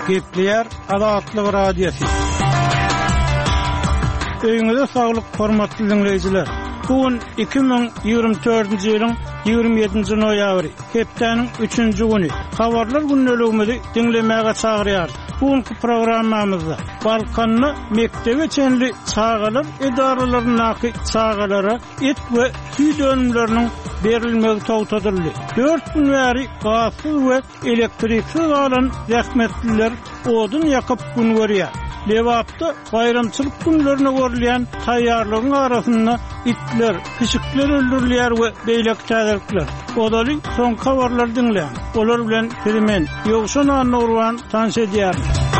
Gepleyer Adatlyk Radiosu. Öňüňizde saglyk, hormatly dinleýijiler. Bugün 2024-nji ýylyň 27-nji noýabry, hepdeniň 3-nji güni. Habarlar günneligimizi dinlemäge çagyrýar. Bugünkü programmamyzda Balkanyny mektebe çenli çağalar edaralarynyň çağalara et we süý dönümleriniň berilmegi togtadyldy. 4 gün bäri gasyz we elektriksiz galan zähmetliler odun ýakyp gün görýär. Lewapda bayramçylyk günlerine görülýän taýýarlygyň arasynda itler, pişikler öldürilýär we beýlek täzelikler. Odaly soň habarlar dinleýän. Olar bilen Firmen ýogşan anurwan tanış edýär.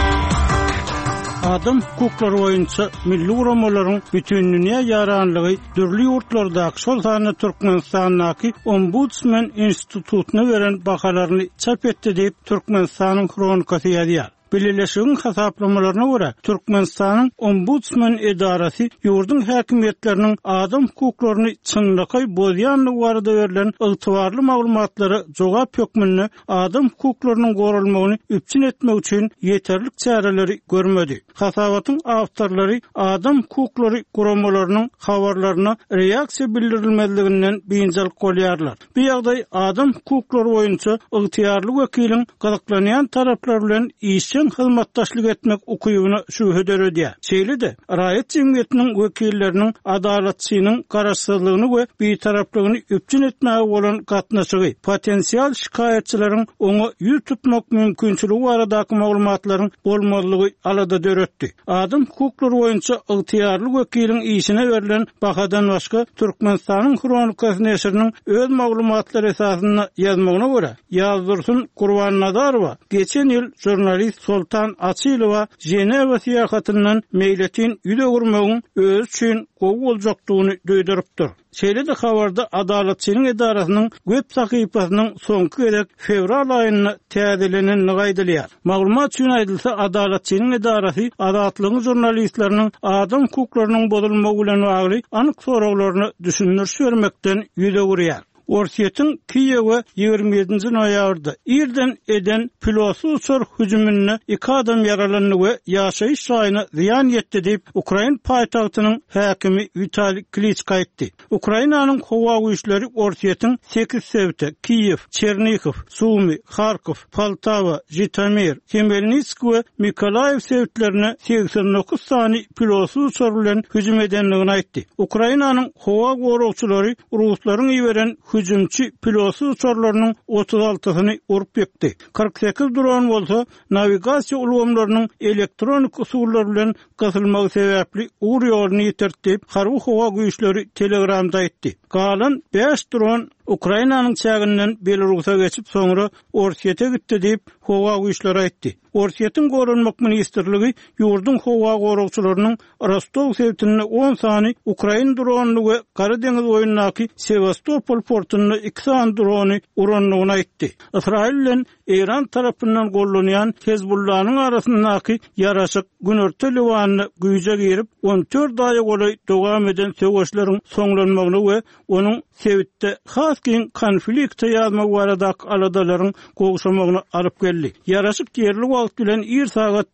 Adam hukuklary boýunça milli uramalaryň bütünlüğine yaranlygy dürli ýurtlardaky şol sany Türkmenistanyň Ombudsman institutyna beren bahalaryny çap etdi diýip Türkmenistanyň kronikasy ýazýar. Birleşigiň hasaplamalarına göre Türkmenistanyň Ombudsman edarasy ýurdun häkimetleriniň adam hukuklaryny çynlyky bozýanlygy barada berilen ygtybarly maglumatlary jogap hökmüni adam hukuklarynyň gorulmagyny üpçün etmek üçin ýeterlik çäreleri görmedi. Hasabatyň awtorlary adam hukuklary guramalarynyň habarlaryna reaksiýa bildirilmezliginden beýinçilik bolýarlar. Bu ýagdaý adam hukuklary boýunça ygtybarly wekiliň gazaklanýan taraplar bilen hizmetdaşlyk etmek ukybyny şuhud edýär. Şeýle-de raýat jemgyýetiniň wekilleriniň adalatçynyň garaşsyzlygyny we beýtaraplygyny üpçün etmäge bolan gatnaşygy, potensial şikaýetçileriň oňa ýüz tutmak mümkinçiligi baradaky maglumatlaryň bolmalygy alada döretdi. Adam hukuklary boýunça ygtybarly wekiliň işine berilen bahadan başga Türkmenistanyň kronikasy näşriniň öz maglumatlary esasynda ýazmagyna görä, Ýazdyrsun Gurbannadarowa geçen ýyl jurnalist Sultan Açylowa Jeneva syýahatynyň meýletin ýüze gurmagyň öz üçin gowy boljakdygyny duýdurypdyr. Şeýle-de habarda adalatçynyň edarasynyň web sahypasynyň soňky gerek fevral aýyna täzelenen gaýdylýar. Maglumat üçin aýdylsa, adalatçynyň edarasy adatlygyň jurnalistleriniň adam hukuklarynyň bozulmagy bilen bagly anyk soraklaryny düşündürüş bermekden ýüze gurýar. Orsiýetiň Kiýewe 27-nji noýabrda irden eden pilotsuz uçur hüjümine 2 adam yaralandy we ýaşaýyş şaýyna ziýan ýetdi diýip Ukraina paýtagtynyň häkimi Vitali Klitschko aýtdy. Ukrainanyň howa güýçleri Orsiýetiň 8 sebte Kiýew, Çernihiv, Sumy, Kharkiv, Poltawa, Jitomir, Khmelnytsk we Mykolaýew sebtlerine 89 sany pilotsuz uçur bilen hüjüm edenligini aýtdy. Ukrainanyň howa gorugçylary ruslaryň ýiberen hüjümçi pilotsuz uçurlarynyň 36-syny urup ýekdi. 48 dron bolsa navigasiýa ulgamlarynyň elektronik usullar bilen gasylmagy sebäpli ugur ýoluny ýetirtip, harby howa güýçleri Telegramda aýtdy. Galan 5 dron Ukrainanyň çäginden Belarusa geçip soňra Orsiýete gitdi diýip howa güýçleri aýtdy. Orsiýetiň gorunmak ministrligi ýurdun howa gorugçylarynyň Rostov sebtinde 10 sany Ukraina dronly we Gara deňiz boýundaky Sevastopol portuny 2 sany drony uranlygyny aýtdy. Israil bilen Iran tarapyndan gollanýan Hezbullahnyň arasyndaky ýaraşyk günörte Liwanyny güýje girip 14 daýa golay dowam eden söwüşleriň soňlanmagyny we onuň sebitde haskin konflikte ýazmagy baradaky aladalaryň gowşamagyny alyp geldi. Ýaraşyk ýerli wagt bilen 1 sagat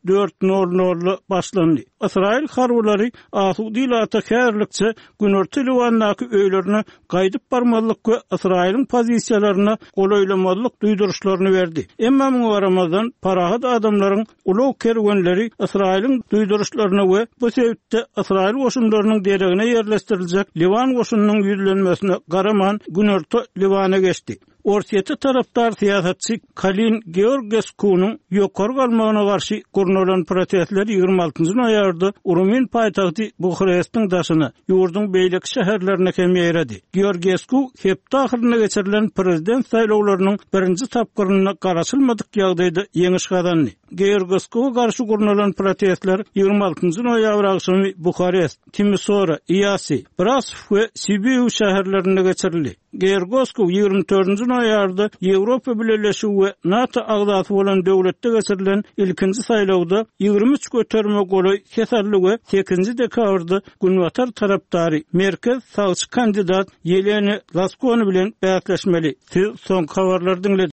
4:00 başlandy. Israil harwlary Asudy ilata kärlikçe günörte Liwandaky öýlerini gaýdyp barmalyk we Israilň pozisiýalaryna golaýlamalyk duýduruşlaryny berdi. Emma muňa baramazdan parahat adamlaryň ulug kergenleri Israilň duýduruşlaryna we bu sebitde Israil goşunlarynyň deregine ýerleşdiriljek Liwan goşunynyň ýüzlenmesine garaman günörte Liwana geçdi. Orsiýete tarapdar siýasatçy Kalin Georgeskunyň ýokary galmagyna garşy gurnulan protestler 26-njy noýabrda Urumin paýtagty Buxarestň daşyny ýurdun beýlek şäherlerine kemýärdi. Georgesku hepde ahyryna geçirilen prezident saýlawlarynyň birinji tapgyryna garaşylmadyk ýagdaýda ýeňiş gazandy. Georgeskuga garşy gurnulan protestler 26-njy noýabr akşamy Buxarest, Timisoara, Iyasi, Brasov we Sibiu şäherlerine geçirildi. Georgesku 24-nji noýabrda Ýewropa Birleşigi we NATO agdaty bolan döwletde geçirilen ilkinji saýlawda 23 göterme goly kesarly we 8-nji dekabrda Günwatar tarapdary merkez sagçy kandidat Yelena Laskony bilen bäkleşmeli. Soň habarlar dinlediniz.